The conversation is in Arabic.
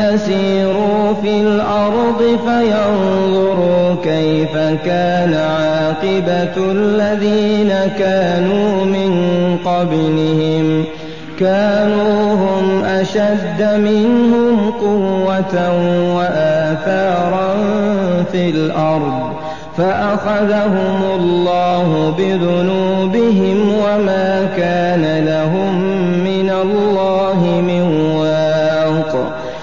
يَسِيرُوا فِي الْأَرْضِ فَيَنظُرُوا كَيْفَ كَانَ عَاقِبَةُ الَّذِينَ كَانُوا مِن قَبْلِهِمْ كَانُوا هُمْ أَشَدَّ مِنْهُمْ قُوَّةً وَآثَارًا فِي الْأَرْضِ فَأَخَذَهُمُ اللَّهُ بِذُنُوبِهِمْ وَمَا كَانَ لَهُم